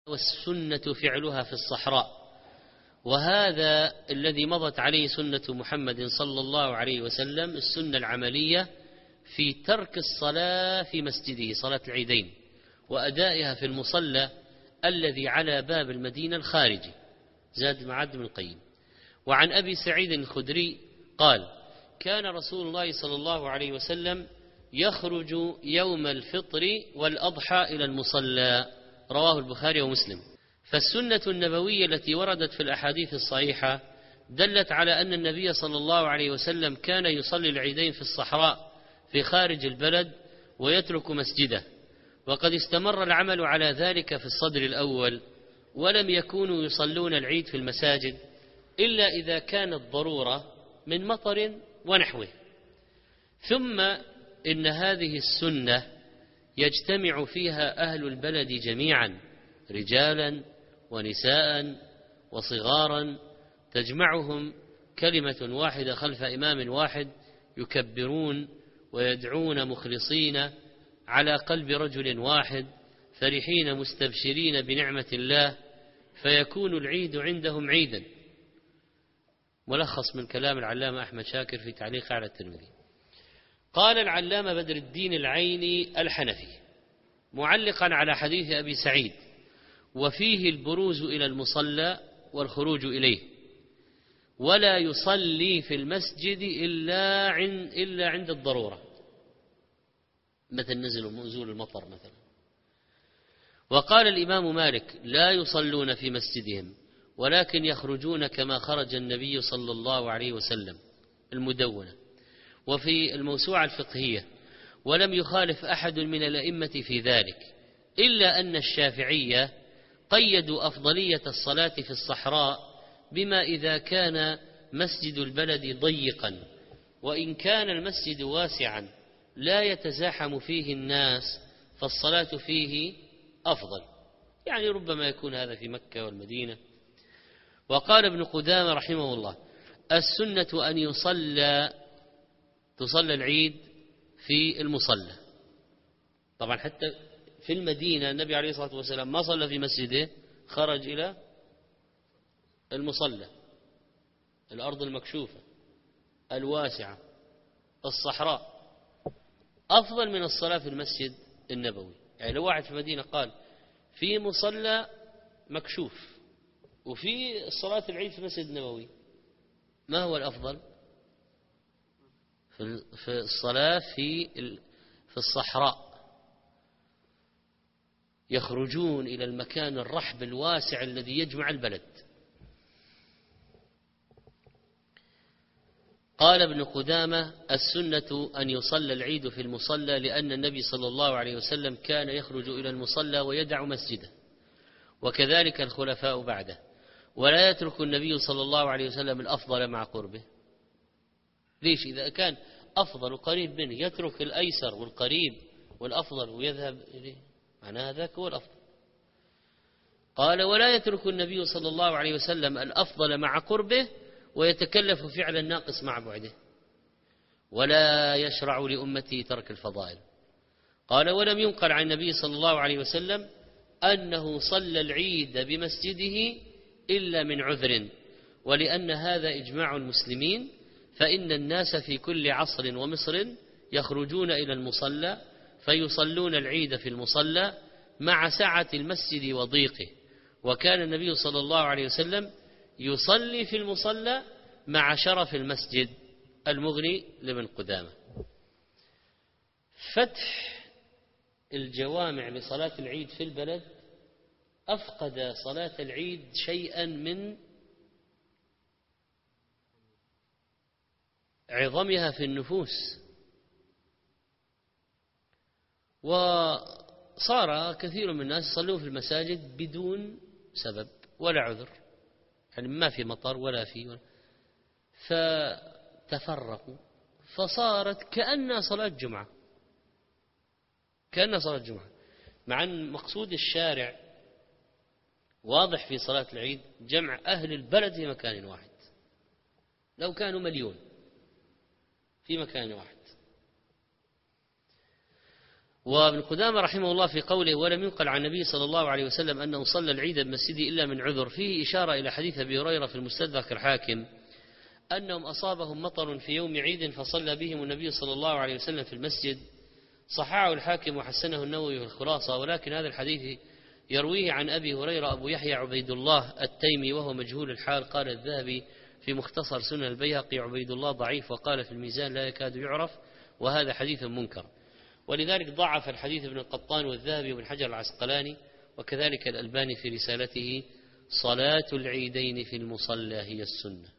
والسنة فعلها في الصحراء، وهذا الذي مضت عليه سنة محمد صلى الله عليه وسلم، السنة العملية في ترك الصلاة في مسجده، صلاة العيدين، وأدائها في المصلى الذي على باب المدينة الخارجي. زاد المعاد بن القيم. وعن أبي سعيد الخدري قال: كان رسول الله صلى الله عليه وسلم يخرج يوم الفطر والأضحى إلى المصلى، رواه البخاري ومسلم. فالسنة النبوية التي وردت في الأحاديث الصحيحة دلت على أن النبي صلى الله عليه وسلم كان يصلي العيدين في الصحراء في خارج البلد ويترك مسجده، وقد استمر العمل على ذلك في الصدر الأول، ولم يكونوا يصلون العيد في المساجد إلا إذا كانت ضرورة من مطر ونحوه. ثم إن هذه السنة يجتمع فيها أهل البلد جميعا، رجالا ونساء وصغارا، تجمعهم كلمة واحدة خلف إمام واحد، يكبرون ويدعون مخلصين على قلب رجل واحد، فرحين مستبشرين بنعمة الله، فيكون العيد عندهم عيدا. ملخص من كلام العلامة أحمد شاكر في تعليق على الترمذي. قال العلامة بدر الدين العيني الحنفي معلقا على حديث أبي سعيد: وفيه البروز إلى المصلى والخروج إليه، ولا يصلي في المسجد إلا عند الضرورة، مثل نزول المطر مثلا. وقال الإمام مالك: لا يصلون في مسجدهم، ولكن يخرجون كما خرج النبي صلى الله عليه وسلم، المدونة. وفي الموسوعة الفقهية: ولم يخالف أحد من الأئمة في ذلك، إلا أن الشافعية قيدوا أفضلية الصلاة في الصحراء بما إذا كان مسجد البلد ضيقا، وإن كان المسجد واسعا لا يتزاحم فيه الناس فالصلاة فيه أفضل، يعني ربما يكون هذا في مكة والمدينة. وقال ابن قدامة رحمه الله: السنة أن تصلى العيد في المصلى. طبعا حتى في المدينة النبي عليه الصلاة والسلام ما صلى في مسجده، خرج إلى المصلى، الأرض المكشوفة الواسعة الصحراء، أفضل من الصلاة في المسجد النبوي. يعني لو واحد في المدينة قال في مصلى مكشوف وفي صلاة العيد في المسجد النبوي، ما هو الأفضل؟ في الصلاة في الصحراء، يخرجون إلى المكان الرحب الواسع الذي يجمع البلد. قال ابن قدامة: السنة أن يصلى العيد في المصلى، لأن النبي صلى الله عليه وسلم كان يخرج إلى المصلى ويدع مسجده، وكذلك الخلفاء بعده، ولا يترك النبي صلى الله عليه وسلم الأفضل مع قربه. ليش؟ إذا كان أفضل وقريب منه يترك الأيسر والقريب والأفضل ويذهب إليه، معناه ذاك هو الأفضل. قال: ولا يترك النبي صلى الله عليه وسلم الأفضل مع قربه ويتكلف فعل الناقص مع بعده، ولا يشرع لأمته ترك الفضائل. قال: ولم ينقل عن النبي صلى الله عليه وسلم أنه صلى العيد بمسجده إلا من عذر، ولأن هذا إجماع المسلمين، فإن الناس في كل عصر ومصر يخرجون إلى المصلى فيصلون العيد في المصلى مع سعة المسجد وضيقه، وكان النبي صلى الله عليه وسلم يصلي في المصلى مع شرف المسجد. المغني لابن قدامة. فتح الجوامع لصلاة العيد في البلد أفقد صلاة العيد شيئا من عظمها في النفوس، وصار كثير من الناس يصلون في المساجد بدون سبب ولا عذر، يعني ما في مطر ولا في فتفرقوا، فصارت كأنها صلاة جمعة، مع أن مقصود الشارع واضح في صلاة العيد جمع أهل البلد في مكان واحد، لو كانوا 1,000,000 في مكان واحد. وابن قدامة رحمه الله في قوله ولم ينقل عن النبي صلى الله عليه وسلم أنه صلى العيد بمسجده إلا من عذر، فيه إشارة إلى حديث أبي هريرة في المستدرك الحاكم أنهم أصابهم مطر في يوم عيد فصلى بهم النبي صلى الله عليه وسلم في المسجد. صححه الحاكم وحسنه النووي في الخلاصة، ولكن هذا الحديث يرويه عن أبي هريرة أبو يحيى عبيد الله التيمي وهو مجهول الحال. قال الذهبي في مختصر سنن البيهقي عبيد الله ضعيف، وقال في الميزان لا يكاد يعرف، وهذا حديث منكر. ولذلك ضعف الحديث ابن القطان والذهبي وابن حجر العسقلاني، وكذلك الألباني في رسالته صلاة العيدين في المصلى هي السنة.